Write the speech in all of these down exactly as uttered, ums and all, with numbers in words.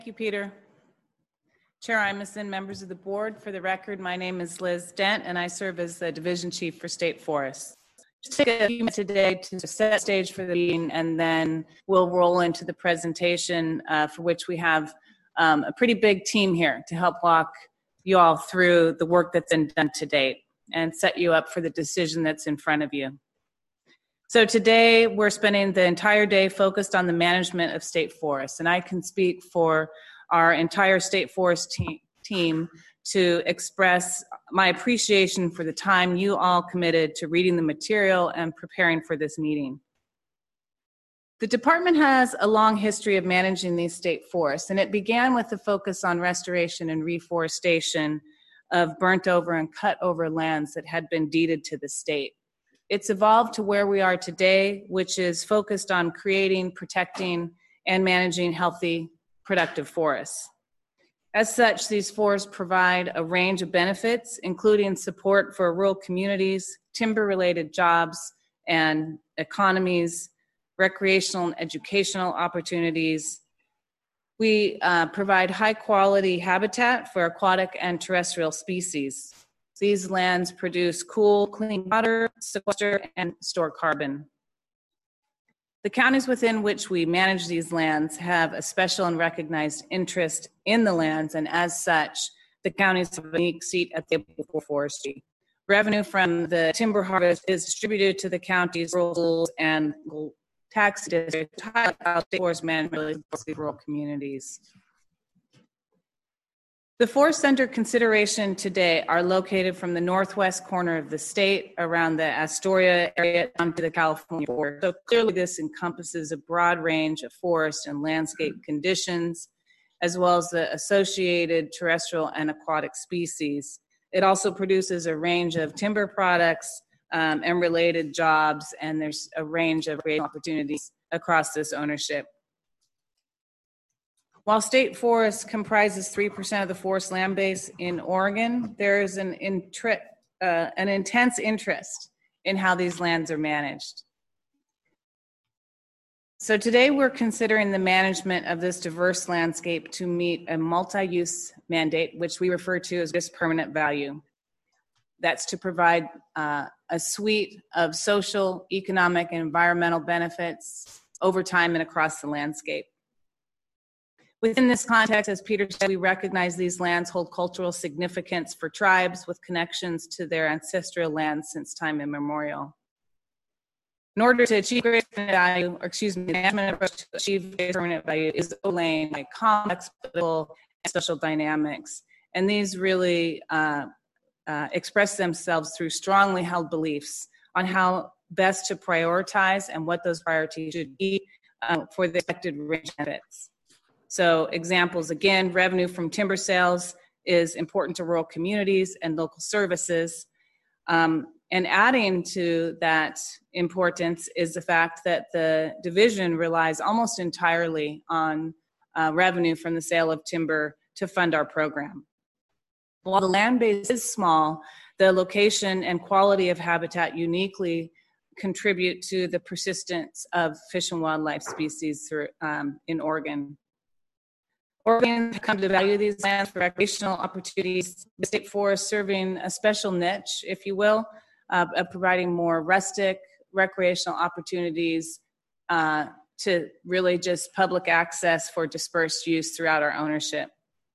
Thank you, Peter. Chair Imeson, members of the board, for the record, my name is Liz Dent, and I serve as the Division Chief for State Forests. Just take a few minutes today to set the stage for the meeting, and then we'll roll into the presentation uh, for which we have um, a pretty big team here to help walk you all through the work that's been done to date and set you up for the decision that's in front of you. So today we're spending the entire day focused on the management of state forests, and I can speak for our entire state forest te- team to express my appreciation for the time you all committed to reading the material and preparing for this meeting. The department has a long history of managing these state forests, and it began with the focus on restoration and reforestation of burnt over and cut over lands that had been deeded to the state. It's evolved to where we are today, which is focused on creating, protecting, and managing healthy, productive forests. As such, these forests provide a range of benefits, including support for rural communities, timber-related jobs and economies, recreational and educational opportunities. We uh, provide high-quality habitat for aquatic and terrestrial species. These lands produce cool, clean water, sequester, and store carbon. The counties within which we manage these lands have a special and recognized interest in the lands, and as such, the counties have a unique seat at the table for forestry. Revenue from the timber harvest is distributed to the counties, rural schools, and tax districts to highlight how state forest management really supports the rural communities. The forests under consideration today are located from the northwest corner of the state around the Astoria area down to the California border. So clearly this encompasses a broad range of forest and landscape conditions, as well as the associated terrestrial and aquatic species. It also produces a range of timber products um, and related jobs, and there's a range of creative opportunities across this ownership. While state forest comprises three percent of the forest land base in Oregon, there is an, intre- uh, an intense interest in how these lands are managed. So today we're considering the management of this diverse landscape to meet a multi-use mandate, which we refer to as this permanent value. That's to provide uh, a suite of social, economic, and environmental benefits over time and across the landscape. Within this context, as Peter said, we recognize these lands hold cultural significance for tribes with connections to their ancestral lands since time immemorial. In order to achieve greater permanent value, or excuse me, the management approach to achieve greater permanent value is overlain by complex political and social dynamics. And these really uh, uh, express themselves through strongly held beliefs on how best to prioritize and what those priorities should be uh, for the expected range of benefits. So examples, again, revenue from timber sales is important to rural communities and local services. Um, and adding to that importance is the fact that the division relies almost entirely on uh, revenue from the sale of timber to fund our program. While the land base is small, the location and quality of habitat uniquely contribute to the persistence of fish and wildlife species through, um, in Oregon. Oregon have come to value these lands for recreational opportunities, the state forest serving a special niche, if you will, uh, of providing more rustic recreational opportunities uh, to really just public access for dispersed use throughout our ownership.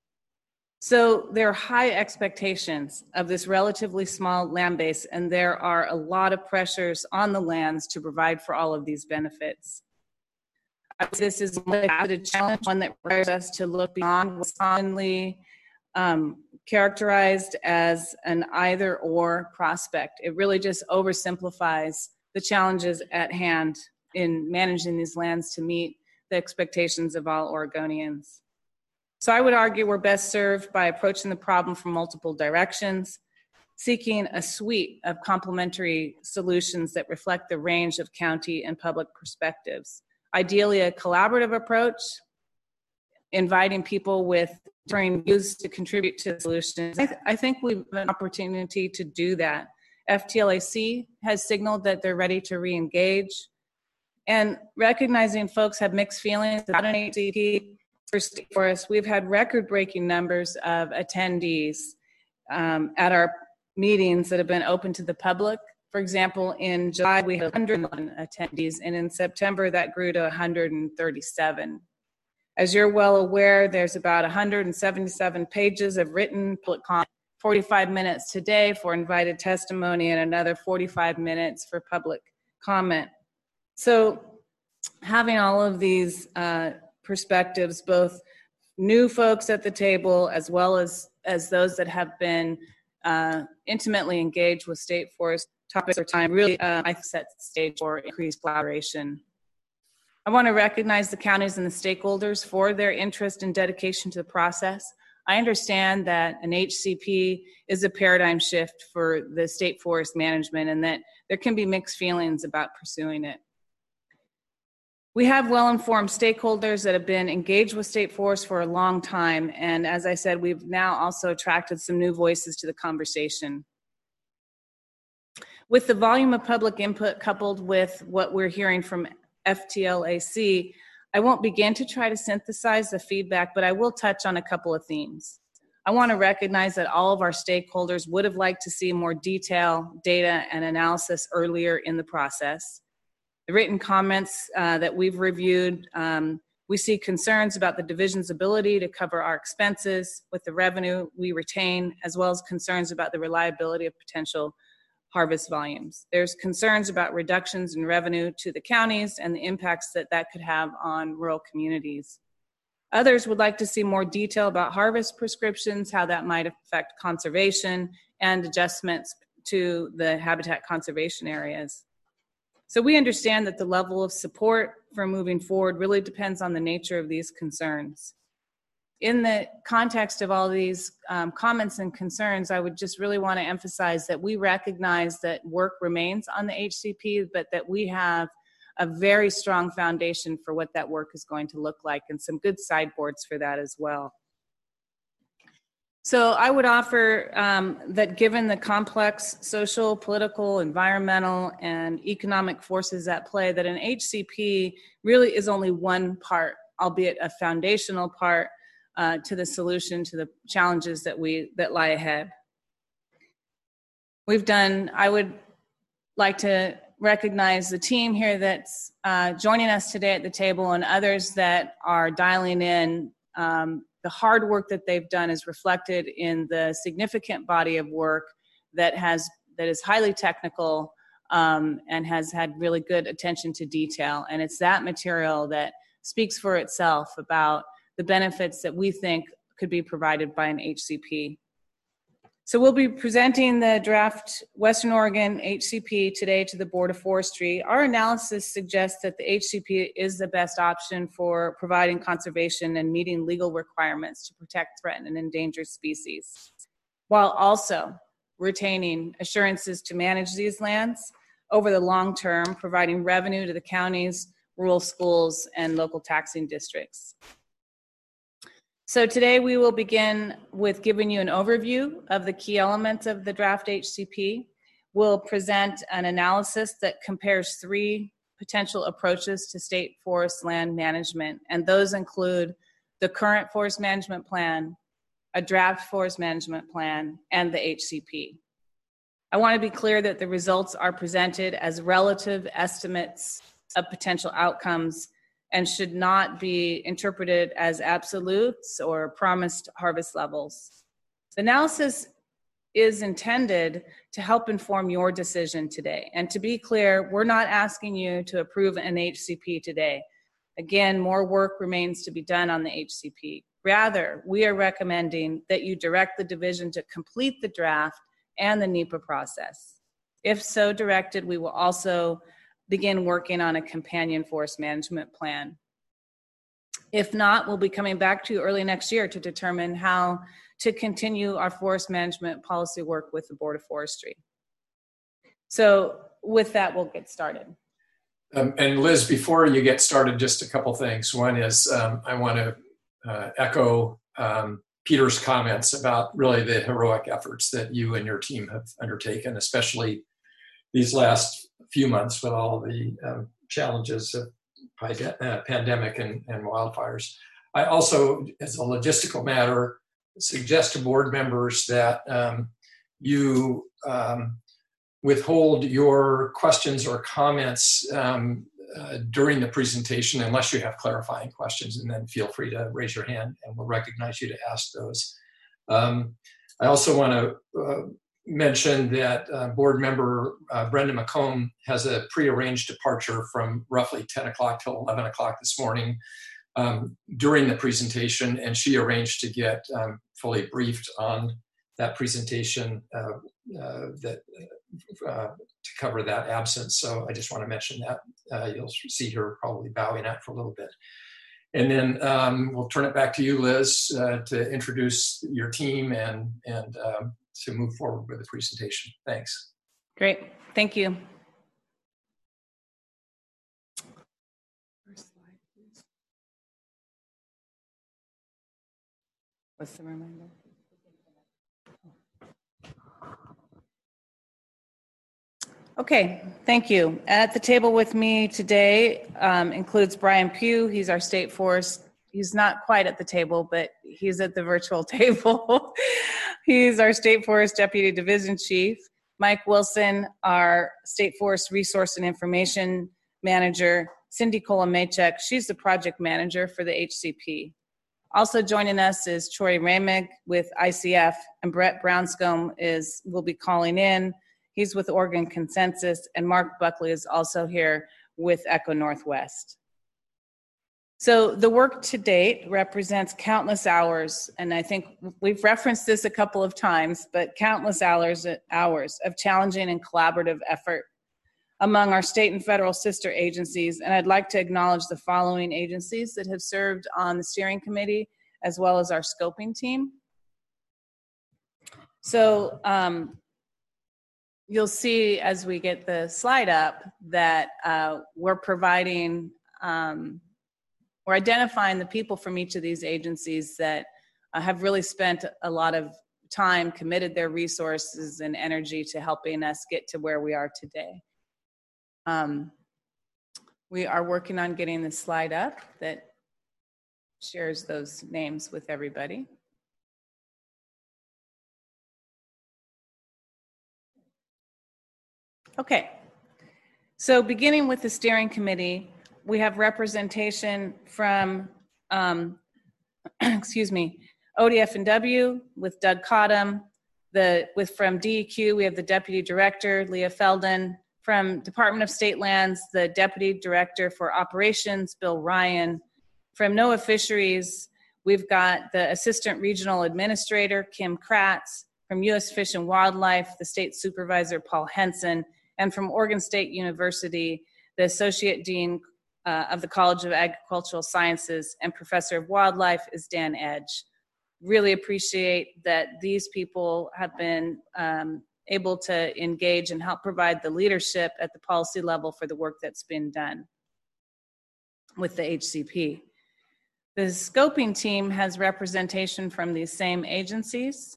So there are high expectations of this relatively small land base, and there are a lot of pressures on the lands to provide for all of these benefits. This is a challenge, one that requires us to look beyond what's commonly um, characterized as an either-or prospect. It really just oversimplifies the challenges at hand in managing these lands to meet the expectations of all Oregonians. So I would argue we're best served by approaching the problem from multiple directions, seeking a suite of complementary solutions that reflect the range of county and public perspectives. Ideally, a collaborative approach, inviting people with differing views to contribute to solutions. I, th- I think we have an opportunity to do that. F T L A C has signaled that they're ready to re-engage. And recognizing folks have mixed feelings about an H C P, for State Forest, we've had record-breaking numbers of attendees um, at our meetings that have been open to the public. For example, in July, we had one hundred one attendees, and in September, that grew to one hundred thirty-seven. As you're well aware, there's about one hundred seventy-seven pages of written public comment, forty-five minutes today for invited testimony, and another forty-five minutes for public comment. So having all of these uh, perspectives, both new folks at the table as well as, as those that have been uh, intimately engaged with State Forest topics or time, really uh, I set the stage for increased collaboration. I want to recognize the counties and the stakeholders for their interest and dedication to the process. I understand that an H C P is a paradigm shift for the state forest management and that there can be mixed feelings about pursuing it. We have well-informed stakeholders that have been engaged with State Forest for a long time, and as I said, we've now also attracted some new voices to the conversation. With the volume of public input coupled with what we're hearing from F T L A C, I won't begin to try to synthesize the feedback, but I will touch on a couple of themes. I want to recognize that all of our stakeholders would have liked to see more detail, data, and analysis earlier in the process. The written comments uh, that we've reviewed, um, we see concerns about the division's ability to cover our expenses with the revenue we retain, as well as concerns about the reliability of potential harvest volumes. There's concerns about reductions in revenue to the counties and the impacts that that could have on rural communities. Others would like to see more detail about harvest prescriptions, how that might affect conservation, and adjustments to the habitat conservation areas. So we understand that the level of support for moving forward really depends on the nature of these concerns. In the context of all these um, comments and concerns, I would just really want to emphasize that we recognize that work remains on the H C P, but that we have a very strong foundation for what that work is going to look like and some good sideboards for that as well. So I would offer um, that given the complex social, political, environmental, and economic forces at play, that an H C P really is only one part, albeit a foundational part, uh, to the solution to the challenges that we that lie ahead. We've done, I would like to recognize the team here that's uh, joining us today at the table and others that are dialing in. Um, The hard work that they've done is reflected in the significant body of work that has that is highly technical um, and has had really good attention to detail. And it's that material that speaks for itself about the benefits that we think could be provided by an H C P. So we'll be presenting the draft Western Oregon H C P today to the Board of Forestry. Our analysis suggests that the H C P is the best option for providing conservation and meeting legal requirements to protect threatened and endangered species, while also retaining assurances to manage these lands over the long term, providing revenue to the counties, rural schools, and local taxing districts. So today we will begin with giving you an overview of the key elements of the draft H C P. We'll present an analysis that compares three potential approaches to state forest land management, and those include the current forest management plan, a draft forest management plan, and the H C P. I want to be clear that the results are presented as relative estimates of potential outcomes and should not be interpreted as absolutes or promised harvest levels. The analysis is intended to help inform your decision today. And to be clear, we're not asking you to approve an H C P today. Again, more work remains to be done on the H C P. Rather, we are recommending that you direct the division to complete the draft and the NEPA process. If so directed, we will also begin working on a companion forest management plan. If not, we'll be coming back to you early next year to determine how to continue our forest management policy work with the Board of Forestry. So with that, we'll get started. Um, and Liz, before you get started, just a couple things. One is um, I want to uh, echo um, Peter's comments about really the heroic efforts that you and your team have undertaken, especially these last few months with all the um, challenges of uh, pandemic and, and wildfires. I also, as a logistical matter, suggest to board members that um, you um, withhold your questions or comments um, uh, during the presentation unless you have clarifying questions, and then feel free to raise your hand and we'll recognize you to ask those. Um, I also want to uh, mention that uh, board member uh, Brenda McComb has a prearranged departure from roughly ten o'clock till eleven o'clock this morning um, during the presentation, and she arranged to get um, fully briefed on that presentation uh, uh, that uh, to cover that absence. So I just want to mention that. Uh, you'll see her probably bowing out for a little bit. And then um, we'll turn it back to you, Liz, uh, to introduce your team and, and um, to move forward with the presentation. Thanks. Great, thank you. First slide, please. What's the reminder? Okay, thank you. At the table with me today um, includes Brian Pugh. He's our state forest. He's not quite at the table, but he's at the virtual table. He's our state forest deputy division chief. Mike Wilson, our state forest resource and information manager. Cindy Kolomachek, she's the project manager for the H C P. Also joining us is Troy Ramig with I C F, and Brett Brownscombe is will be calling in. He's with Oregon Consensus, and Mark Buckley is also here with Echo Northwest. So the work to date represents countless hours, and I think we've referenced this a couple of times, but countless hours, hours of challenging and collaborative effort among our state and federal sister agencies. And I'd like to acknowledge the following agencies that have served on the steering committee, as well as our scoping team. So, um, you'll see as we get the slide up that uh, we're providing, um, we're identifying the people from each of these agencies that uh, have really spent a lot of time, committed their resources and energy to helping us get to where we are today. Um, we are working on getting the slide up that shares those names with everybody. Okay, so beginning with the steering committee, we have representation from, um, excuse me, O D F and W with Doug Cottom. The, with from D E Q, we have the Deputy Director, Leah Felden. From Department of State Lands, the Deputy Director for Operations, Bill Ryan. From NOAA Fisheries, we've got the Assistant Regional Administrator, Kim Kratz. From U S Fish and Wildlife, the State Supervisor, Paul Henson. And from Oregon State University, the Associate Dean uh, of the College of Agricultural Sciences and Professor of Wildlife is Dan Edge. Really appreciate that these people have been um, able to engage and help provide the leadership at the policy level for the work that's been done with the H C P. The scoping team has representation from these same agencies.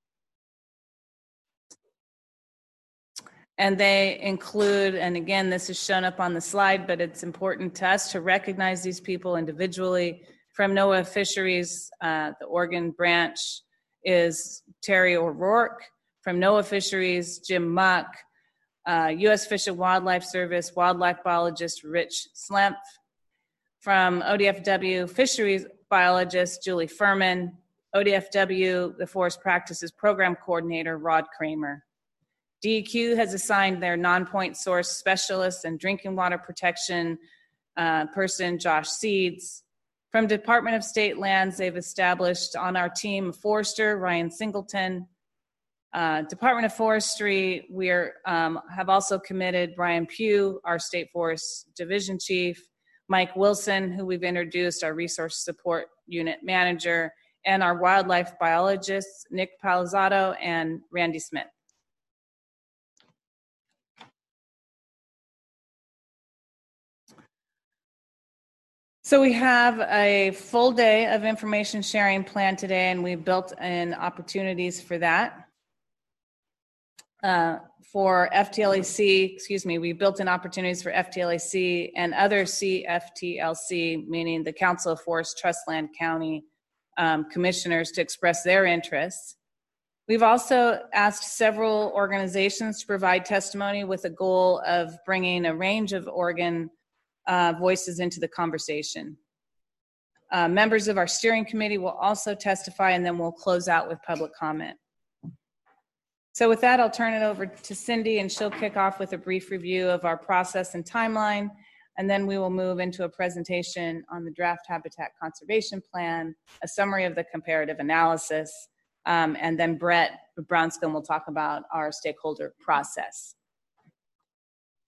And they include, and again, this is shown up on the slide, but it's important to us to recognize these people individually. From NOAA Fisheries, uh, the Oregon branch is Terry O'Rourke. From NOAA Fisheries, Jim Muck. Uh, U S Fish and Wildlife Service, wildlife biologist Rich Slempf. From O D F W Fisheries biologist Julie Furman. O D F W, the Forest Practices Program Coordinator, Rod Kramer. D E Q has assigned their non-point source specialist and drinking water protection uh, person, Josh Seeds. From Department of State Lands, they've established on our team a forester, Ryan Singleton. Uh, Department of Forestry, we are, um, have also committed Brian Pugh, our State Forest Division Chief, Mike Wilson, who we've introduced, our Resource Support Unit Manager, and our wildlife biologists, Nick Palizzotto and Randy Smith. So we have a full day of information sharing planned today, and we've built in opportunities for that. Uh, for F T L A C, excuse me, we built in opportunities for F T L A C and other C F T L C, meaning the Council of Forest Trust Land County um, commissioners, to express their interests. We've also asked several organizations to provide testimony with a goal of bringing a range of Oregon uh, voices into the conversation. Uh, members of our steering committee will also testify, and then we'll close out with public comment. So with that, I'll turn it over to Cindy, and she'll kick off with a brief review of our process and timeline, and then we will move into a presentation on the draft habitat conservation plan, a summary of the comparative analysis, um, and then Brett Brownscombe will talk about our stakeholder process.